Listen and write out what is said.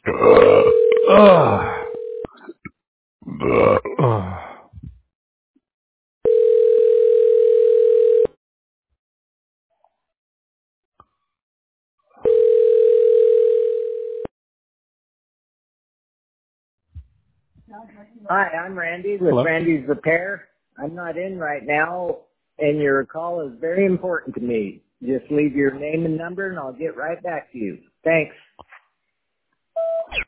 Hi, I'm Randy with Hello? Randy's Repair. I'm not in right now, and your call is very important to me. Just leave your name and number, and I'll get right back to you. Thanks.